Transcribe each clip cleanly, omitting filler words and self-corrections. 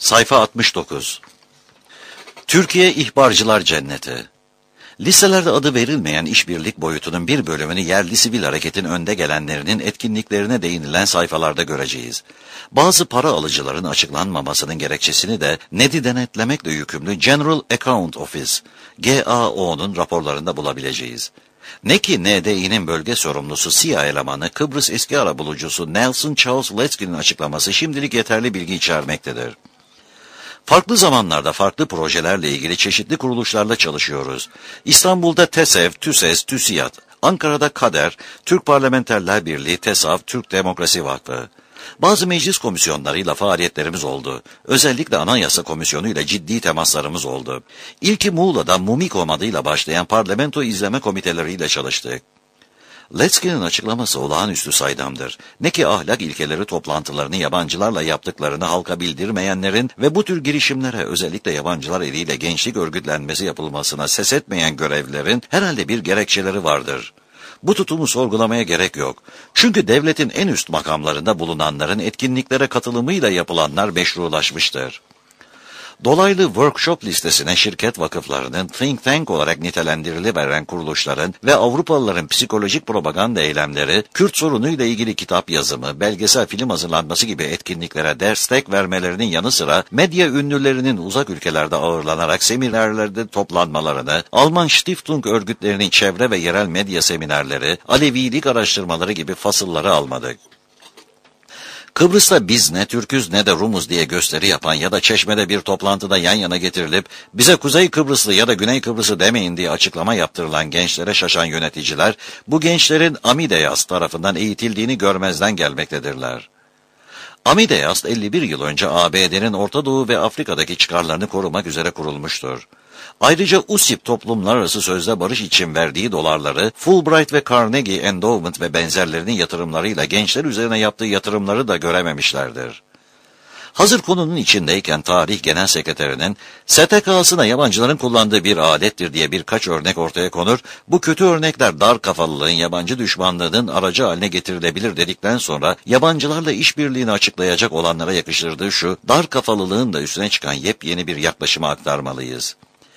Sayfa 69. Türkiye İhbarcılar Cenneti. Listelerde adı verilmeyen işbirlik boyutunun bir bölümünü yerli sivil hareketin önde gelenlerinin etkinliklerine değinilen sayfalarda göreceğiz. Bazı para alıcıların açıklanmamasının gerekçesini de NED'i denetlemekle yükümlü General Account Office, GAO'nun raporlarında bulabileceğiz. Ne ki NDİ'nin bölge sorumlusu CIA elemanı Kıbrıs eski arabulucusu Nelson Charles Letsky'nin açıklaması şimdilik yeterli bilgi içermektedir. Farklı zamanlarda farklı projelerle ilgili çeşitli kuruluşlarla çalışıyoruz. İstanbul'da TESEV, TÜSES, TÜSİAD, Ankara'da KADER, Türk Parlamenterler Birliği, TESAV, Türk Demokrasi Vakfı. Bazı meclis komisyonlarıyla faaliyetlerimiz oldu. Özellikle Anayasa Komisyonu ile ciddi temaslarımız oldu. İlki Muğla'da MUMİKOM adıyla başlayan parlamento izleme komiteleriyle çalıştık. Letsky'nin açıklaması olağanüstü saydamdır. Ne ki ahlak ilkeleri toplantılarını yabancılarla yaptıklarını halka bildirmeyenlerin ve bu tür girişimlere özellikle yabancılar eliyle gençlik örgütlenmesi yapılmasına ses etmeyen görevlilerin herhalde bir gerekçeleri vardır. Bu tutumu sorgulamaya gerek yok. Çünkü devletin en üst makamlarında bulunanların etkinliklere katılımıyla yapılanlar meşrulaşmıştır. Dolaylı workshop listesine şirket vakıflarının think tank olarak nitelendiriliveren kuruluşların ve Avrupalıların psikolojik propaganda eylemleri, Kürt sorunuyla ilgili kitap yazımı, belgesel film hazırlanması gibi etkinliklere destek vermelerinin yanı sıra medya ünlülerinin uzak ülkelerde ağırlanarak seminerlerde toplanmalarını, Alman Stiftung örgütlerinin çevre ve yerel medya seminerleri, Alevilik araştırmaları gibi fasılları almadık. Kıbrıs'ta biz ne Türküz ne de Rumuz diye gösteri yapan ya da Çeşme'de bir toplantıda yan yana getirilip bize Kuzey Kıbrıslı ya da Güney Kıbrıs'ı demeyin diye açıklama yaptırılan gençlere şaşan yöneticiler, bu gençlerin Amideyas tarafından eğitildiğini görmezden gelmektedirler. Amideyas 51 yıl önce ABD'nin Orta Doğu ve Afrika'daki çıkarlarını korumak üzere kurulmuştur. Ayrıca USIP toplumlar arası sözde barış için verdiği dolarları Fulbright ve Carnegie Endowment ve benzerlerinin yatırımlarıyla gençler üzerine yaptığı yatırımları da görememişlerdir. Hazır konunun içindeyken Tarih Genel Sekreterinin STK'sına yabancıların kullandığı bir adettir diye birkaç örnek ortaya konur, bu kötü örnekler dar kafalılığın yabancı düşmanlığının aracı haline getirilebilir dedikten sonra yabancılarla işbirliğini açıklayacak olanlara yakıştırdığı şu dar kafalılığın da üstüne çıkan yepyeni bir yaklaşıma aktarmalıyız.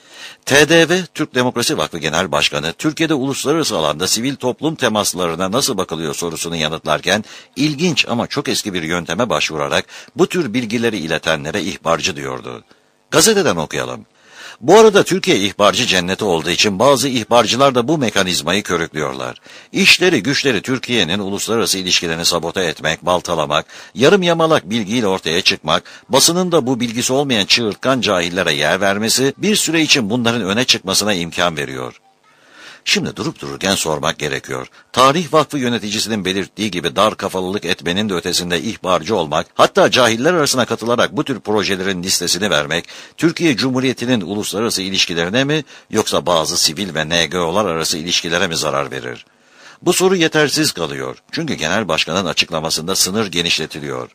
TDV, Türk Demokrasi Vakfı Genel Başkanı, Türkiye'de uluslararası alanda sivil toplum temaslarına nasıl bakılıyor sorusunu yanıtlarken, ilginç ama çok eski bir yönteme başvurarak bu tür bilgileri iletenlere ihbarcı diyordu. Gazeteden okuyalım. Bu arada Türkiye ihbarcı cenneti olduğu için bazı ihbarcılar da bu mekanizmayı körüklüyorlar. İşleri güçleri Türkiye'nin uluslararası ilişkilerini sabote etmek, baltalamak, yarım yamalak bilgiyle ortaya çıkmak, basının da bu bilgisi olmayan çığırtkan cahillere yer vermesi bir süre için bunların öne çıkmasına imkan veriyor. Şimdi durup dururken sormak gerekiyor. Tarih Vakfı yöneticisinin belirttiği gibi dar kafalılık etmenin de ötesinde ihbarcı olmak, hatta cahiller arasına katılarak bu tür projelerin listesini vermek, Türkiye Cumhuriyeti'nin uluslararası ilişkilerine mi yoksa bazı sivil ve NGO'lar arası ilişkilere mi zarar verir? Bu soru yetersiz kalıyor. Çünkü Genel Başkan'ın açıklamasında sınır genişletiliyor.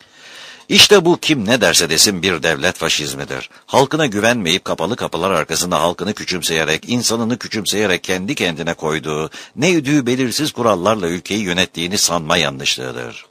İşte bu kim ne derse desin bir devlet faşizmidir. Halkına güvenmeyip kapalı kapılar arkasında halkını küçümseyerek, insanını küçümseyerek kendi kendine koyduğu, ne üdüğü belirsiz kurallarla ülkeyi yönettiğini sanma yanlışlığıdır.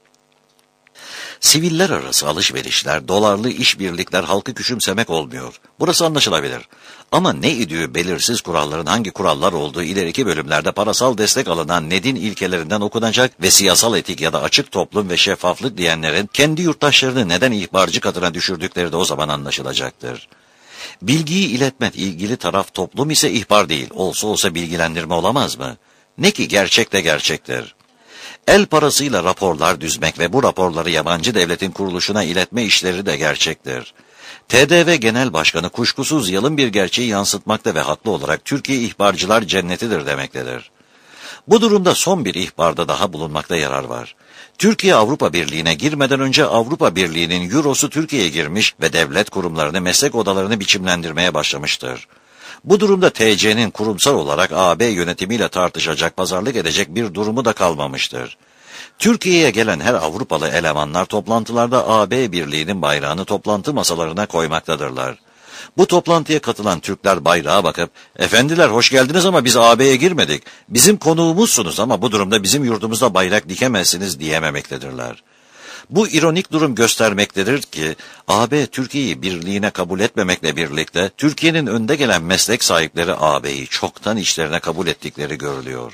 Siviller arası alışverişler, dolarlı işbirlikler halkı küçümsemek olmuyor. Burası anlaşılabilir. Ama ne idüğü belirsiz kuralların hangi kurallar olduğu ileriki bölümlerde parasal destek alınan NED'in ilkelerinden okunacak ve siyasal etik ya da açık toplum ve şeffaflık diyenlerin kendi yurttaşlarını neden ihbarcı katına düşürdükleri de o zaman anlaşılacaktır. Bilgiyi iletmek ilgili taraf toplum ise ihbar değil, olsa olsa bilgilendirme olamaz mı? Ne ki gerçek de gerçektir. El parasıyla raporlar düzmek ve bu raporları yabancı devletin kuruluşuna iletme işleri de gerçektir. TDV Genel Başkanı kuşkusuz yalın bir gerçeği yansıtmakta ve haklı olarak Türkiye ihbarcılar cennetidir demektedir. Bu durumda son bir ihbarda daha bulunmakta yarar var. Türkiye Avrupa Birliği'ne girmeden önce Avrupa Birliği'nin Euro'su Türkiye'ye girmiş ve devlet kurumlarını, meslek odalarını biçimlendirmeye başlamıştır. Bu durumda TC'nin kurumsal olarak AB yönetimiyle tartışacak, pazarlık edecek bir durumu da kalmamıştır. Türkiye'ye gelen her Avrupalı elemanlar toplantılarda AB Birliği'nin bayrağını toplantı masalarına koymaktadırlar. Bu toplantıya katılan Türkler bayrağa bakıp, "Efendiler hoş geldiniz ama biz AB'ye girmedik. Bizim konuğumuzsunuz ama bu durumda bizim yurdumuzda bayrak dikemezsiniz." diyememektedirler. Bu ironik durum göstermektedir ki AB Türkiye'yi birliğine kabul etmemekle birlikte Türkiye'nin önde gelen meslek sahipleri AB'yi çoktan işlerine kabul ettikleri görülüyor.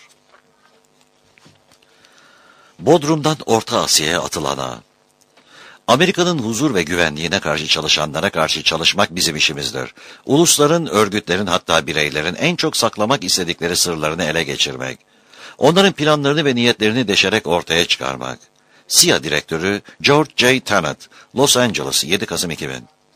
Bodrum'dan Orta Asya'ya atılan ağ. Amerika'nın huzur ve güvenliğine karşı çalışanlara karşı çalışmak bizim işimizdir. Ulusların, örgütlerin hatta bireylerin en çok saklamak istedikleri sırlarını ele geçirmek. Onların planlarını ve niyetlerini deşerek ortaya çıkarmak. CIA Direktörü George J. Tenet, Los Angeles, 7 Kasım 2000.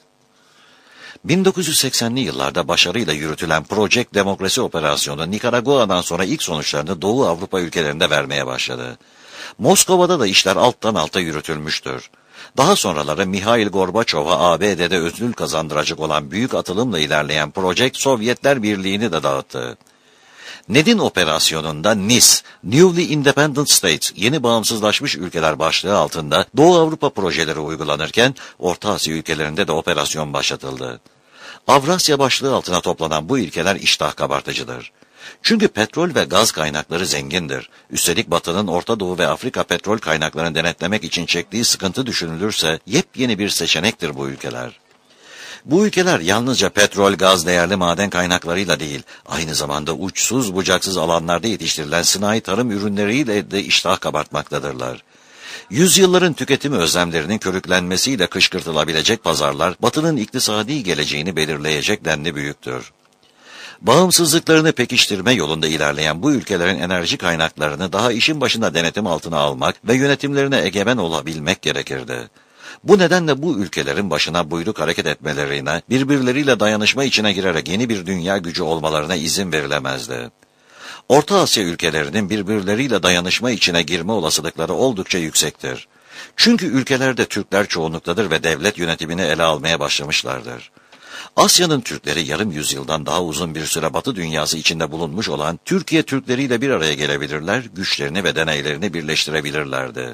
1980'li yıllarda başarıyla yürütülen Project Demokrasi operasyonu Nikaragua'dan sonra ilk sonuçlarını Doğu Avrupa ülkelerinde vermeye başladı. Moskova'da da işler alttan alta yürütülmüştür. Daha sonraları Mihail Gorbaçov'a ABD'de ödül kazandıracak olan büyük atılımla ilerleyen Project Sovyetler Birliği'ni de dağıttı. Ned'in operasyonunda NIS, Newly Independent States, yeni bağımsızlaşmış ülkeler başlığı altında Doğu Avrupa projeleri uygulanırken Orta Asya ülkelerinde de operasyon başlatıldı. Avrasya başlığı altına toplanan bu ülkeler iştah kabartıcıdır. Çünkü petrol ve gaz kaynakları zengindir. Üstelik Batı'nın Orta Doğu ve Afrika petrol kaynaklarını denetlemek için çektiği sıkıntı düşünülürse yepyeni bir seçenektir bu ülkeler. Bu ülkeler yalnızca petrol, gaz, değerli maden kaynaklarıyla değil, aynı zamanda uçsuz bucaksız alanlarda yetiştirilen sınai tarım ürünleriyle de iştah kabartmaktadırlar. Yüzyılların tüketimi özlemlerinin körüklenmesiyle kışkırtılabilecek pazarlar, Batı'nın iktisadi geleceğini belirleyecek denli büyüktür. Bağımsızlıklarını pekiştirme yolunda ilerleyen bu ülkelerin enerji kaynaklarını daha işin başında denetim altına almak ve yönetimlerine egemen olabilmek gerekirdi. Bu nedenle bu ülkelerin başına buyruk hareket etmelerine, birbirleriyle dayanışma içine girerek yeni bir dünya gücü olmalarına izin verilemezdi. Orta Asya ülkelerinin birbirleriyle dayanışma içine girme olasılıkları oldukça yüksektir. Çünkü ülkelerde Türkler çoğunluktadır ve devlet yönetimini ele almaya başlamışlardır. Asya'nın Türkleri yarım yüzyıldan daha uzun bir süre Batı dünyası içinde bulunmuş olan Türkiye Türkleriyle bir araya gelebilirler, güçlerini ve deneylerini birleştirebilirlerdi.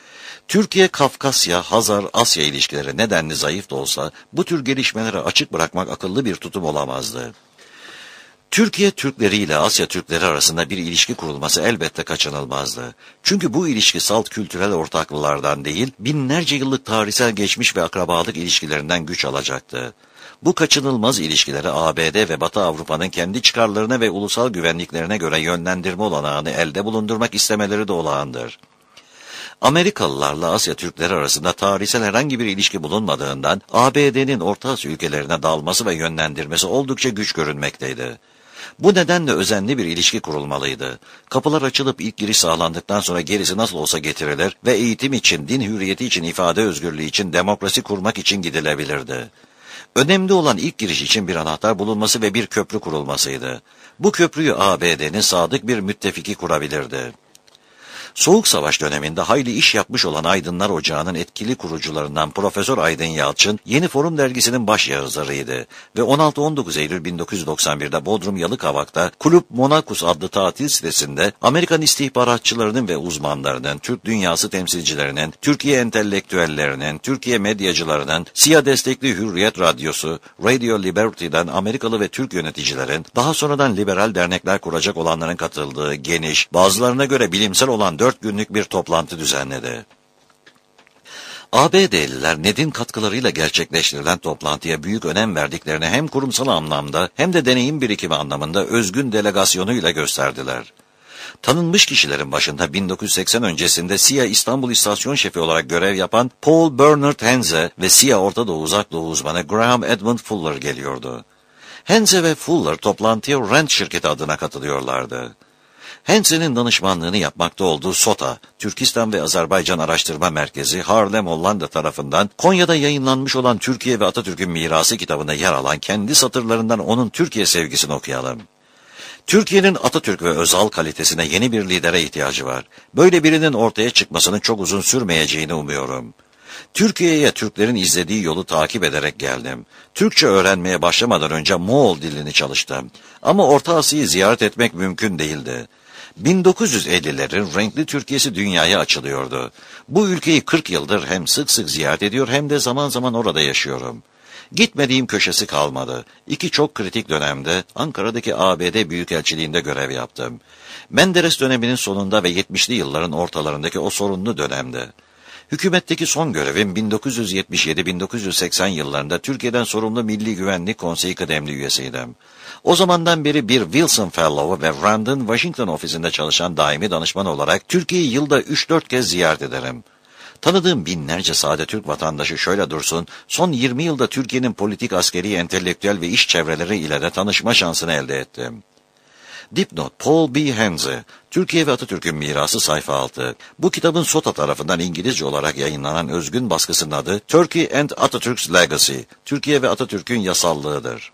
Türkiye-Kafkasya-Hazar-Asya ilişkileri nedenli zayıf da olsa bu tür gelişmeleri açık bırakmak akıllı bir tutum olamazdı. Türkiye Türkleri ile Asya Türkleri arasında bir ilişki kurulması elbette kaçınılmazdı. Çünkü bu ilişki salt kültürel ortaklıklardan değil, binlerce yıllık tarihsel geçmiş ve akrabalık ilişkilerinden güç alacaktı. Bu kaçınılmaz ilişkileri ABD ve Batı Avrupa'nın kendi çıkarlarına ve ulusal güvenliklerine göre yönlendirme olanağını elde bulundurmak istemeleri de olağandır. Amerikalılarla Asya Türkleri arasında tarihsel herhangi bir ilişki bulunmadığından ABD'nin Orta Asya ülkelerine dalması ve yönlendirmesi oldukça güç görünmekteydi. Bu nedenle özenli bir ilişki kurulmalıydı. Kapılar açılıp ilk giriş sağlandıktan sonra gerisi nasıl olsa getirilir ve eğitim için, din hürriyeti için, ifade özgürlüğü için, demokrasi kurmak için gidilebilirdi. Önemli olan ilk giriş için bir anahtar bulunması ve bir köprü kurulmasıydı. Bu köprüyü ABD'nin sadık bir müttefiki kurabilirdi. Soğuk Savaş döneminde hayli iş yapmış olan Aydınlar Ocağı'nın etkili kurucularından Profesör Aydın Yalçın, Yeni Forum dergisinin baş yazarıydı ve 16-19 Eylül 1991'de Bodrum Yalıkavak'ta Kulüp Monakus adlı tatil sitesinde Amerikan istihbaratçılarının ve uzmanlarının, Türk dünyası temsilcilerinin, Türkiye entelektüellerinin, Türkiye medyacılarının, CIA destekli Hürriyet Radyosu, Radio Liberty'den Amerikalı ve Türk yöneticilerin, daha sonradan liberal dernekler kuracak olanların katıldığı geniş, bazılarına göre bilimsel olan 4 günlük bir toplantı düzenledi. ABD'liler Ned'in katkılarıyla gerçekleştirilen toplantıya büyük önem verdiklerini hem kurumsal anlamda hem de deneyim birikimi anlamında özgün delegasyonuyla gösterdiler. Tanınmış kişilerin başında 1980 öncesinde CIA İstanbul İstasyon Şefi olarak görev yapan Paul Bernard Henze ve CIA Orta Doğu Uzak Doğu uzmanı Graham Edmund Fuller geliyordu. Henze ve Fuller toplantıya Rand şirketi adına katılıyorlardı. Henze'nin danışmanlığını yapmakta olduğu SOTA, Türkistan ve Azerbaycan Araştırma Merkezi, Haarlem, Hollanda tarafından Konya'da yayınlanmış olan Türkiye ve Atatürk'ün Mirası kitabında yer alan kendi satırlarından onun Türkiye sevgisini okuyalım. Türkiye'nin Atatürk ve Özal kalitesine yeni bir lidere ihtiyacı var. Böyle birinin ortaya çıkmasının çok uzun sürmeyeceğini umuyorum. Türkiye'ye Türklerin izlediği yolu takip ederek geldim. Türkçe öğrenmeye başlamadan önce Moğol dilini çalıştım. Ama Orta Asya'yı ziyaret etmek mümkün değildi. 1950'lerin renkli Türkiye'si dünyaya açılıyordu. Bu ülkeyi 40 yıldır hem sık sık ziyaret ediyor hem de zaman zaman orada yaşıyorum. Gitmediğim köşesi kalmadı. 2 çok kritik dönemde Ankara'daki ABD Büyükelçiliğinde görev yaptım. Menderes döneminin sonunda ve 70'li yılların ortalarındaki o sorunlu dönemde. Hükümetteki son görevim 1977-1980 yıllarında Türkiye'den sorumlu Milli Güvenlik Konseyi kıdemli üyesiydim. O zamandan beri bir Wilson Fellow ve Rand'ın Washington ofisinde çalışan daimi danışman olarak Türkiye'yi yılda 3-4 kez ziyaret ederim. Tanıdığım binlerce sade Türk vatandaşı şöyle dursun, son 20 yılda Türkiye'nin politik, askeri, entelektüel ve iş çevreleri ile de tanışma şansını elde ettim. Dipnot: Paul B. Henze, Türkiye ve Atatürk'ün Mirası, sayfa 6. Bu kitabın SOTA tarafından İngilizce olarak yayınlanan özgün baskısının adı Turkey and Atatürk's Legacy, Türkiye ve Atatürk'ün Yasallığıdır.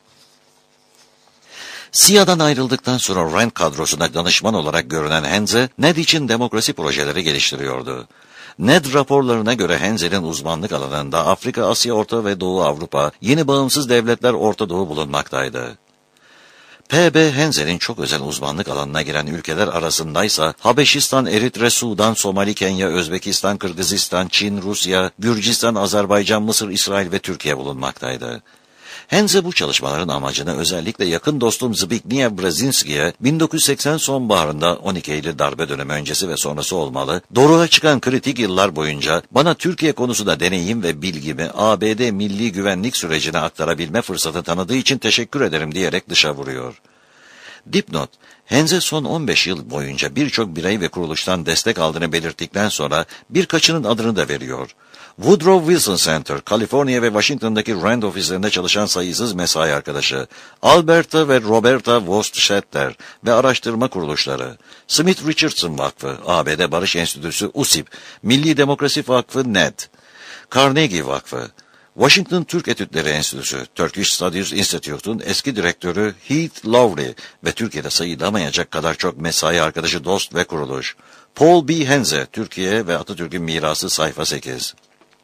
SİA'dan ayrıldıktan sonra Rand kadrosuna danışman olarak görünen Henze, NED için demokrasi projeleri geliştiriyordu. NED raporlarına göre Henze'nin uzmanlık alanında Afrika, Asya, Orta ve Doğu Avrupa, yeni bağımsız devletler, Orta Doğu bulunmaktaydı. P.B. Henze'nin çok özel uzmanlık alanına giren ülkeler arasındaysa Habeşistan, Eritre, Sudan, Somali, Kenya, Özbekistan, Kırgızistan, Çin, Rusya, Gürcistan, Azerbaycan, Mısır, İsrail ve Türkiye bulunmaktaydı. Henze bu çalışmaların amacını özellikle yakın dostum Zbigniew Brzezinski'ye 1980 sonbaharında 12 Eylül darbe dönemi öncesi ve sonrası olmalı, doruğa çıkan kritik yıllar boyunca bana Türkiye konusunda deneyim ve bilgimi ABD milli güvenlik sürecine aktarabilme fırsatı tanıdığı için teşekkür ederim diyerek dışa vuruyor. Dipnot: Henze son 15 yıl boyunca birçok birey ve kuruluştan destek aldığını belirttikten sonra birkaçının adını da veriyor. Woodrow Wilson Center, Kaliforniya ve Washington'daki Rand ofislerinde çalışan sayısız mesai arkadaşı, Alberta ve Roberta Wostschetter ve araştırma kuruluşları, Smith Richardson Vakfı, ABD Barış Enstitüsü USIP, Milli Demokrasi Vakfı NED, Carnegie Vakfı, Washington Türk Etütleri Enstitüsü, Turkish Studies Institute'un eski direktörü Heath Lowry ve Türkiye'de sayılamayacak kadar çok mesai arkadaşı, dost ve kuruluş. Paul B. Henze, Türkiye ve Atatürk'ün Mirası, sayfa 8.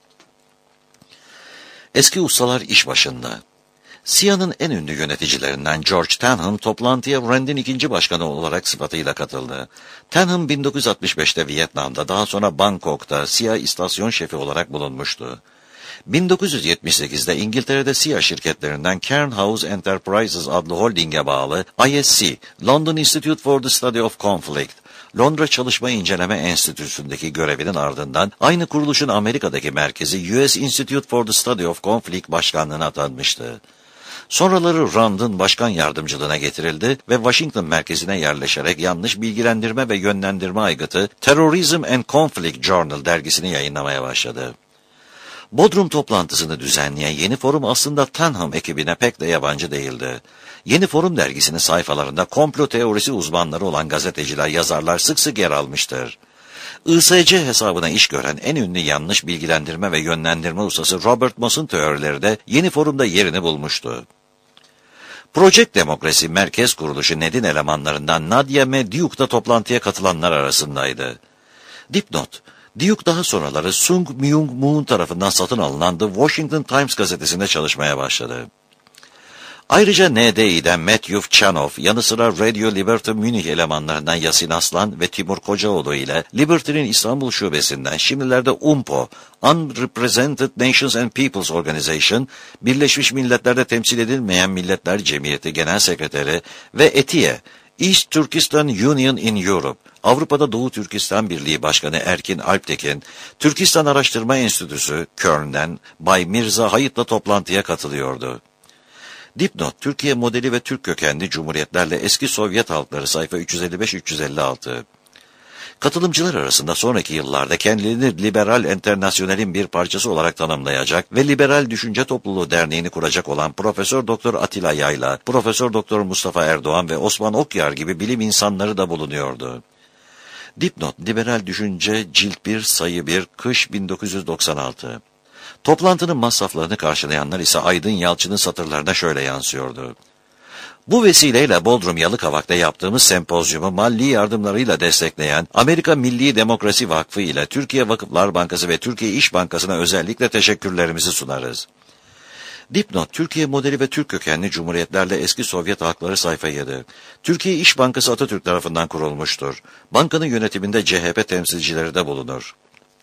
Eski ustalar iş başında. SİA'nın en ünlü yöneticilerinden George Tenham toplantıya Rand'in ikinci başkanı olarak sıfatıyla katıldı. Tenham 1965'te Vietnam'da, daha sonra Bangkok'ta SİA istasyon şefi olarak bulunmuştu. 1978'de İngiltere'de SİA şirketlerinden Cairn House Enterprises adlı holdinge bağlı ISC, London Institute for the Study of Conflict, Londra Çalışma İnceleme Enstitüsü'ndeki görevinin ardından aynı kuruluşun Amerika'daki merkezi US Institute for the Study of Conflict başkanlığına atanmıştı. Sonraları Rand'ın başkan yardımcılığına getirildi ve Washington merkezine yerleşerek yanlış bilgilendirme ve yönlendirme aygıtı Terrorism and Conflict Journal dergisini yayınlamaya başladı. Bodrum toplantısını düzenleyen Yeni Forum aslında Tenham ekibine pek de yabancı değildi. Yeni Forum dergisinin sayfalarında komplo teorisi uzmanları olan gazeteciler, yazarlar sık sık yer almıştır. ISC hesabına iş gören en ünlü yanlış bilgilendirme ve yönlendirme ustası Robert Moss'un teorileri de Yeni Forum'da yerini bulmuştu. Project Demokrasi Merkez Kuruluşu NED'in elemanlarından Nadia Duke da toplantıya katılanlar arasındaydı. Dipnot: Duke daha sonraları Sung Myung Moon tarafından satın alınan The Washington Times gazetesinde çalışmaya başladı. Ayrıca NDI'den Matthew Chanov, yanı sıra Radio Liberty Münih elemanlarından Yasin Aslan ve Timur Kocaoğlu ile Liberty'nin İstanbul şubesinden şimdilerde UNPO, Unrepresented Nations and Peoples Organization, Birleşmiş Milletler'de temsil edilmeyen Milletler Cemiyeti Genel Sekreteri ve ETİE, East Turkestan Union in Europe, Avrupa'da Doğu Türkistan Birliği Başkanı Erkin Alptekin, Türkistan Araştırma Enstitüsü Köln'den Bay Mirza Hayit'la toplantıya katılıyordu. Dipnot: Türkiye modeli ve Türk kökenli cumhuriyetlerle eski Sovyet halkları, sayfa 355-356. Katılımcılar arasında sonraki yıllarda kendilerini Liberal Enternasyonel'in bir parçası olarak tanımlayacak ve Liberal Düşünce Topluluğu Derneği'ni kuracak olan Profesör Doktor Atilla Yayla, Profesör Doktor Mustafa Erdoğan ve Osman Okyar gibi bilim insanları da bulunuyordu. Dipnot: Liberal Düşünce, Cilt 1, Sayı 1, Kış 1996. Toplantının masraflarını karşılayanlar ise Aydın Yalçın'ın satırlarına şöyle yansıyordu. Bu vesileyle Bodrum Yalıkavak'ta yaptığımız sempozyumu mali yardımlarıyla destekleyen Amerika Milli Demokrasi Vakfı ile Türkiye Vakıflar Bankası ve Türkiye İş Bankası'na özellikle teşekkürlerimizi sunarız. Dipnot: Türkiye modeli ve Türk kökenli cumhuriyetlerle eski Sovyet halkları, sayfa 7. Türkiye İş Bankası Atatürk tarafından kurulmuştur. Bankanın yönetiminde CHP temsilcileri de bulunur.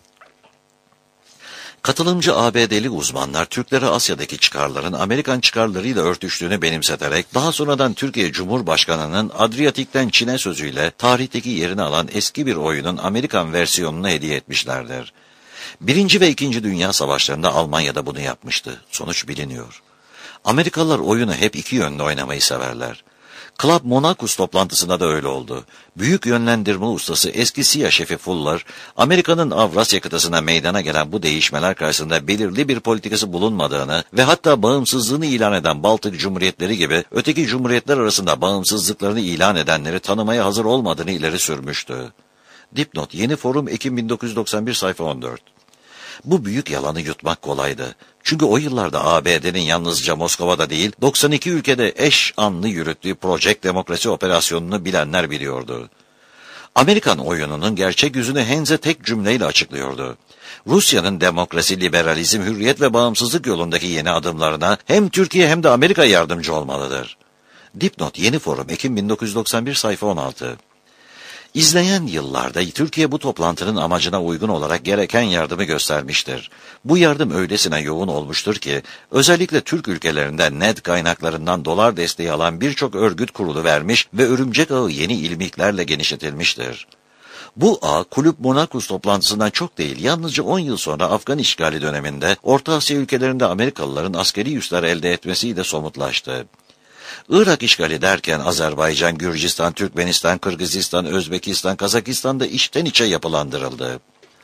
Katılımcı ABD'li uzmanlar Türklere Asya'daki çıkarların Amerikan çıkarlarıyla örtüştüğünü benimseterek daha sonradan Türkiye Cumhurbaşkanı'nın Adriyatik'ten Çin'e sözüyle tarihteki yerini alan eski bir oyunun Amerikan versiyonunu hediye etmişlerdir. Birinci ve İkinci Dünya Savaşları'nda Almanya'da bunu yapmıştı. Sonuç biliniyor. Amerikalılar oyunu hep iki yönlü oynamayı severler. Club Monacus toplantısında da öyle oldu. Büyük yönlendirme ustası eski CIA şefi Fuller, Amerika'nın Avrasya kıtasına meydana gelen bu değişmeler karşısında belirli bir politikası bulunmadığını ve hatta bağımsızlığını ilan eden Baltık Cumhuriyetleri gibi öteki cumhuriyetler arasında bağımsızlıklarını ilan edenleri tanımaya hazır olmadığını ileri sürmüştü. Dipnot, Yeni Forum, Ekim 1991, sayfa 14. Bu büyük yalanı yutmak kolaydı. Çünkü o yıllarda ABD'nin yalnızca Moskova'da değil, 92 ülkede eş anlı yürüttüğü Project Demokrasi operasyonunu bilenler biliyordu. Amerikan oyununun gerçek yüzünü Heinze tek cümleyle açıklıyordu. Rusya'nın demokrasi, liberalizm, hürriyet ve bağımsızlık yolundaki yeni adımlarına hem Türkiye hem de Amerika yardımcı olmalıdır. Dipnot, Yeni Forum, Ekim 1991, sayfa 16. İzleyen yıllarda Türkiye bu toplantının amacına uygun olarak gereken yardımı göstermiştir. Bu yardım öylesine yoğun olmuştur ki, özellikle Türk ülkelerinde net kaynaklarından dolar desteği alan birçok örgüt kurulu vermiş ve örümcek ağı yeni ilmiklerle genişletilmiştir. Bu ağ, Kulüp Monacus toplantısından çok değil, yalnızca 10 yıl sonra Afgan işgali döneminde Orta Asya ülkelerinde Amerikalıların askeri üsler elde etmesiyle somutlaştı. Irak işgali derken Azerbaycan, Gürcistan, Türkmenistan, Kırgızistan, Özbekistan, Kazakistan da içten içe yapılandırıldı.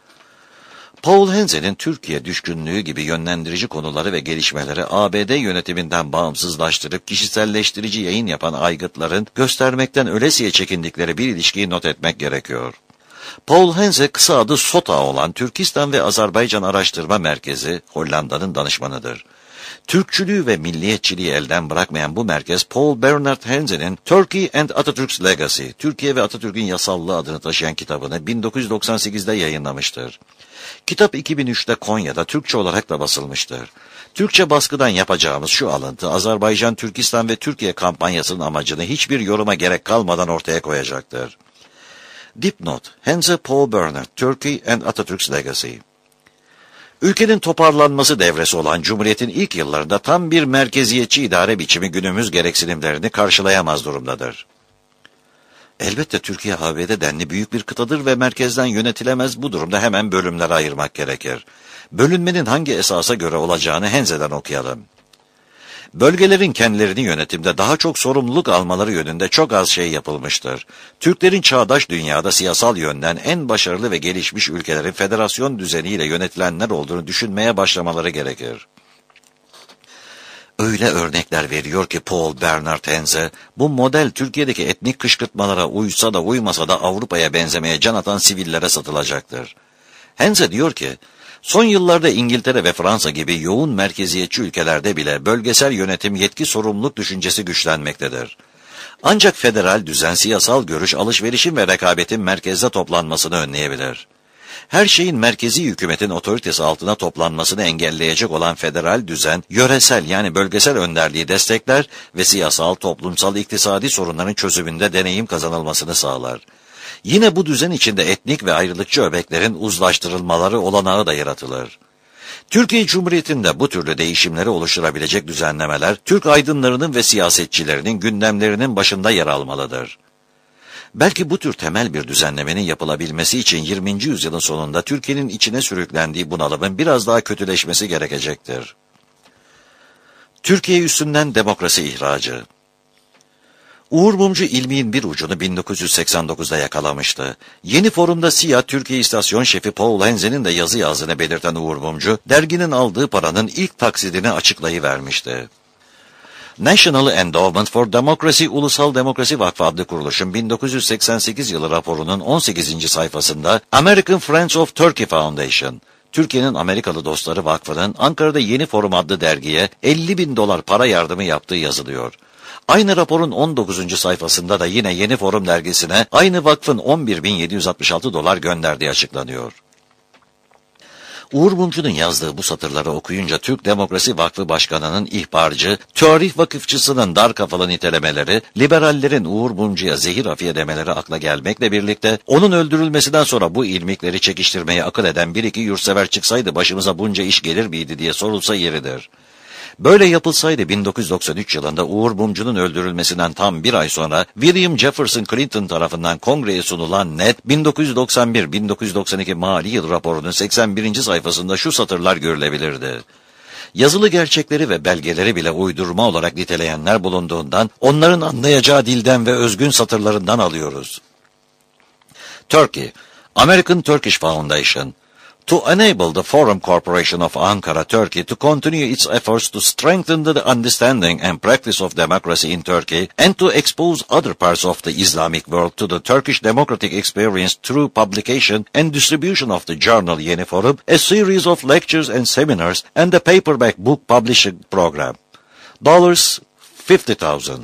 Paul Henze'nin Türkiye düşkünlüğü gibi yönlendirici konuları ve gelişmeleri ABD yönetiminden bağımsızlaştırıp kişiselleştirici yayın yapan aygıtların göstermekten ölesiye çekindikleri bir ilişkiyi not etmek gerekiyor. Paul Henze, kısa adı SOTA olan Türkistan ve Azerbaycan Araştırma Merkezi, Hollanda'nın danışmanıdır. Türkçülüğü ve milliyetçiliği elden bırakmayan bu merkez, Paul Bernard Henze'nin Turkey and Atatürk's Legacy, Türkiye ve Atatürk'ün Yasallığı adını taşıyan kitabını 1998'de yayınlamıştır. Kitap 2003'te Konya'da Türkçe olarak da basılmıştır. Türkçe baskıdan yapacağımız şu alıntı, Azerbaycan, Türkistan ve Türkiye kampanyasının amacını hiçbir yoruma gerek kalmadan ortaya koyacaktır. Dipnot, Henze Paul Bernard, Turkey and Atatürk's Legacy. Ülkenin toparlanması devresi olan Cumhuriyet'in ilk yıllarında tam bir merkeziyetçi idare biçimi günümüz gereksinimlerini karşılayamaz durumdadır. Elbette Türkiye ABD denli büyük bir kıtadır ve merkezden yönetilemez, bu durumda hemen bölümlere ayırmak gerekir. Bölünmenin hangi esasa göre olacağını Henze'den okuyalım. Bölgelerin kendilerini yönetimde daha çok sorumluluk almaları yönünde çok az şey yapılmıştır. Türklerin çağdaş dünyada siyasal yönden en başarılı ve gelişmiş ülkelerin federasyon düzeniyle yönetilenler olduğunu düşünmeye başlamaları gerekir. Öyle örnekler veriyor ki Paul Bernard Henze, bu model Türkiye'deki etnik kışkırtmalara uysa da uymasa da Avrupa'ya benzemeye can atan sivillere satılacaktır. Henze diyor ki, son yıllarda İngiltere ve Fransa gibi yoğun merkeziyetçi ülkelerde bile bölgesel yönetim yetki sorumluluk düşüncesi güçlenmektedir. Ancak federal düzen siyasal görüş, alışverişin ve rekabetin merkezde toplanmasını önleyebilir. Her şeyin merkezi hükümetin otoritesi altına toplanmasını engelleyecek olan federal düzen, yöresel yani bölgesel önderliği destekler ve siyasal, toplumsal, iktisadi sorunların çözümünde deneyim kazanılmasını sağlar. Yine bu düzen içinde etnik ve ayrılıkçı öbeklerin uzlaştırılmaları olanağı da yaratılır. Türkiye Cumhuriyeti'nde bu türlü değişimleri oluşturabilecek düzenlemeler, Türk aydınlarının ve siyasetçilerinin gündemlerinin başında yer almalıdır. Belki bu tür temel bir düzenlemenin yapılabilmesi için 20. yüzyılın sonunda Türkiye'nin içine sürüklendiği bunalımın biraz daha kötüleşmesi gerekecektir. Türkiye üstünden demokrasi ihracı. Uğur Mumcu ilmiğin bir ucunu 1989'da yakalamıştı. Yeni Forum'da CIA Türkiye İstasyon Şefi Paul Henze'nin de yazı yazdığını belirten Uğur Mumcu, derginin aldığı paranın ilk taksidini açıklayıvermişti. National Endowment for Democracy, Ulusal Demokrasi Vakfı adlı kuruluşun 1988 yılı raporunun 18. sayfasında American Friends of Turkey Foundation, Türkiye'nin Amerikalı Dostları Vakfı'nın Ankara'da Yeni Forum adlı dergiye $50.000 para yardımı yaptığı yazılıyor. Aynı raporun 19. sayfasında da yine Yeni Forum dergisine aynı vakfın $11.766 gönderdiği açıklanıyor. Uğur Mumcu'nun yazdığı bu satırları okuyunca Türk Demokrasi Vakfı Başkanı'nın ihbarcı, tarih vakıfçısının dar kafalı nitelemeleri, liberallerin Uğur Mumcu'ya zehir afiye demeleri akla gelmekle birlikte, onun öldürülmesinden sonra bu ilmikleri çekiştirmeyi akıl eden bir iki yurtsever çıksaydı başımıza bunca iş gelir miydi diye sorulsa yeridir. Böyle yapılsaydı 1993 yılında Uğur Mumcu'nun öldürülmesinden tam bir ay sonra William Jefferson Clinton tarafından kongreye sunulan NED 1991-1992 mali yıl raporunun 81. sayfasında şu satırlar görülebilirdi. Yazılı gerçekleri ve belgeleri bile uydurma olarak niteleyenler bulunduğundan onların anlayacağı dilden ve özgün satırlarından alıyoruz. Turkey, American Turkish Foundation, to enable the Forum Corporation of Ankara, Turkey to continue its efforts to strengthen the understanding and practice of democracy in Turkey and to expose other parts of the Islamic world to the Turkish democratic experience through publication and distribution of the journal Yeni Forum, a series of lectures and seminars, and a paperback book publishing program. $50,000.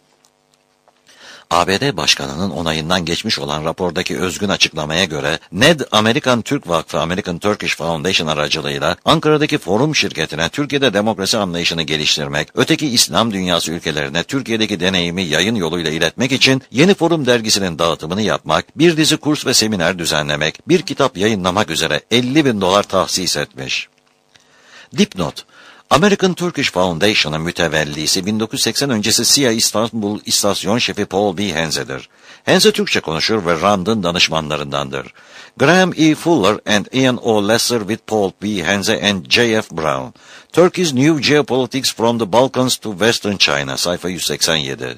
ABD Başkanı'nın onayından geçmiş olan rapordaki özgün açıklamaya göre NED, Amerikan Türk Vakfı American Turkish Foundation aracılığıyla Ankara'daki Forum şirketine Türkiye'de demokrasi anlayışını geliştirmek, öteki İslam dünyası ülkelerine Türkiye'deki deneyimi yayın yoluyla iletmek için Yeni Forum dergisinin dağıtımını yapmak, bir dizi kurs ve seminer düzenlemek, bir kitap yayınlamak üzere $50,000 tahsis etmiş. Dipnot: American Turkish Foundation'ın mütevellisi 1980 öncesi CIA İstanbul İstasyon Şefi Paul B. Henze'dir. Henze Türkçe konuşur ve Rand'ın danışmanlarındandır. Graham E. Fuller and Ian O. Lesser with Paul B. Henze and J.F. Brown. Turkey's New Geopolitics from the Balkans to Western China, sayfa 187.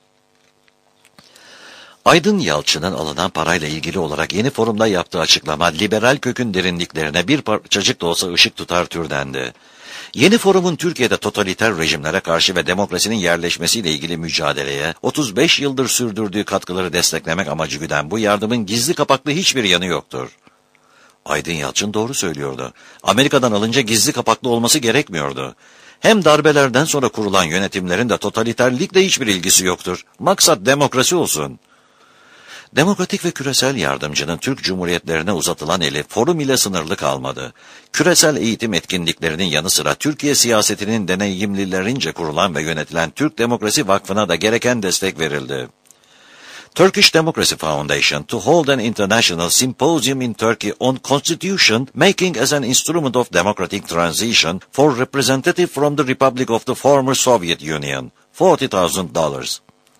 Aydın Yalçın'ın alınan parayla ilgili olarak Yeni Forum'da yaptığı açıklama, liberal kökün derinliklerine bir parçacık da olsa ışık tutar türdendi. Yeni Forum'un Türkiye'de totaliter rejimlere karşı ve demokrasinin yerleşmesiyle ilgili mücadeleye 35 yıldır sürdürdüğü katkıları desteklemek amacı güden bu yardımın gizli kapaklı hiçbir yanı yoktur. Aydın Yalçın doğru söylüyordu. Amerika'dan alınca gizli kapaklı olması gerekmiyordu. Hem darbelerden sonra kurulan yönetimlerin de totaliterlikle hiçbir ilgisi yoktur. Maksat demokrasi olsun. Demokratik ve küresel yardımcının Türk Cumhuriyetlerine uzatılan eli forum ile sınırlı kalmadı. Küresel eğitim etkinliklerinin yanı sıra Türkiye siyasetinin deneyimlilerince kurulan ve yönetilen Türk Demokrasi Vakfı'na da gereken destek verildi. Turkish Democracy Foundation to hold an international symposium in Turkey on constitution making as an instrument of democratic transition for representative from the Republic of the former Soviet Union, $40,000.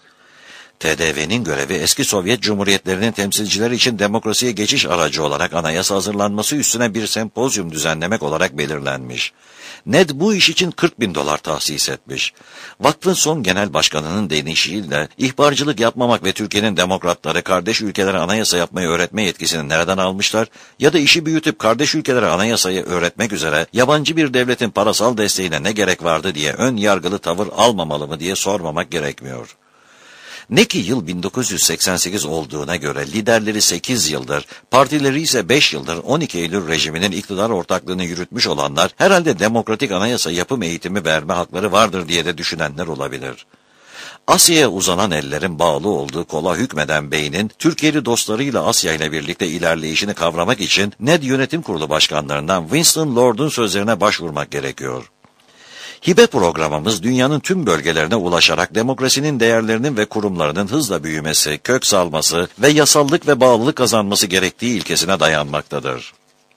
TDV'nin görevi eski Sovyet Cumhuriyetlerinin temsilcileri için demokrasiye geçiş aracı olarak anayasa hazırlanması üstüne bir sempozyum düzenlemek olarak belirlenmiş. NED bu iş için $40,000 tahsis etmiş. Vakfın son genel başkanının denişiyle ihbarcılık yapmamak ve Türkiye'nin demokratları kardeş ülkelere anayasa yapmayı öğretme yetkisini nereden almışlar ya da işi büyütüp kardeş ülkelere anayasayı öğretmek üzere yabancı bir devletin parasal desteğine ne gerek vardı diye ön yargılı tavır almamalı mı diye sormamak gerekmiyor. Ne ki yıl 1988 olduğuna göre liderleri 8 yıldır, partileri ise 5 yıldır 12 Eylül rejiminin iktidar ortaklığını yürütmüş olanlar herhalde demokratik anayasa yapım eğitimi verme hakları vardır diye de düşünenler olabilir. Asya'ya uzanan ellerin bağlı olduğu kola hükmeden beynin Türkiye'li dostlarıyla Asya ile birlikte ilerleyişini kavramak için NED Yönetim Kurulu başkanlarından Winston Lord'un sözlerine başvurmak gerekiyor. Hibe programımız dünyanın tüm bölgelerine ulaşarak demokrasinin değerlerinin ve kurumlarının hızla büyümesi, kök salması ve yasallık ve bağlılık kazanması gerektiği ilkesine dayanmaktadır.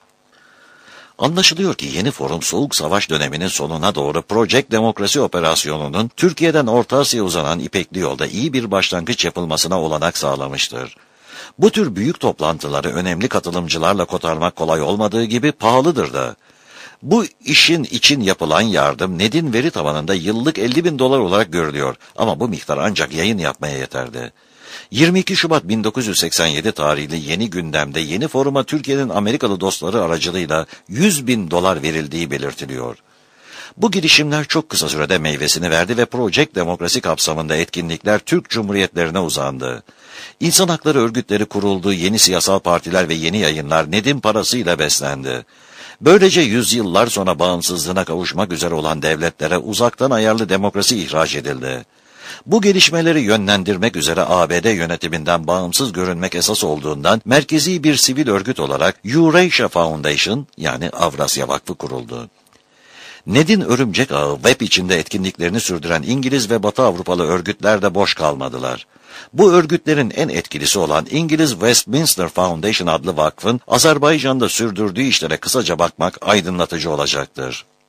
Anlaşılıyor ki Yeni Forum Soğuk Savaş döneminin sonuna doğru Project Demokrasi operasyonunun Türkiye'den Orta Asya'ya uzanan İpekli Yolda iyi bir başlangıç yapılmasına olanak sağlamıştır. Bu tür büyük toplantıları önemli katılımcılarla kotarmak kolay olmadığı gibi pahalıdır da. Bu işin için yapılan yardım NED'in veri tabanında yıllık $50,000 olarak görülüyor ama bu miktar ancak yayın yapmaya yeterdi. 22 Şubat 1987 tarihli Yeni Gündem'de Yeni Forum'a Türkiye'nin Amerikalı dostları aracılığıyla $100,000 verildiği belirtiliyor. Bu girişimler çok kısa sürede meyvesini verdi ve Project Demokrasi kapsamında etkinlikler Türk Cumhuriyetlerine uzandı. İnsan hakları örgütleri kuruldu, yeni siyasal partiler ve yeni yayınlar NED'in parasıyla beslendi. Böylece yüzyıllar sonra bağımsızlığına kavuşmak üzere olan devletlere uzaktan ayarlı demokrasi ihraç edildi. Bu gelişmeleri yönlendirmek üzere ABD yönetiminden bağımsız görünmek esas olduğundan merkezi bir sivil örgüt olarak Eurasia Foundation yani Avrasya Vakfı kuruldu. NED'in örümcek ağı web içinde etkinliklerini sürdüren İngiliz ve Batı Avrupalı örgütler de boş kalmadılar. Bu örgütlerin en etkilisi olan İngiliz Westminster Foundation adlı vakfın Azerbaycan'da sürdürdüğü işlere kısaca bakmak aydınlatıcı olacaktır.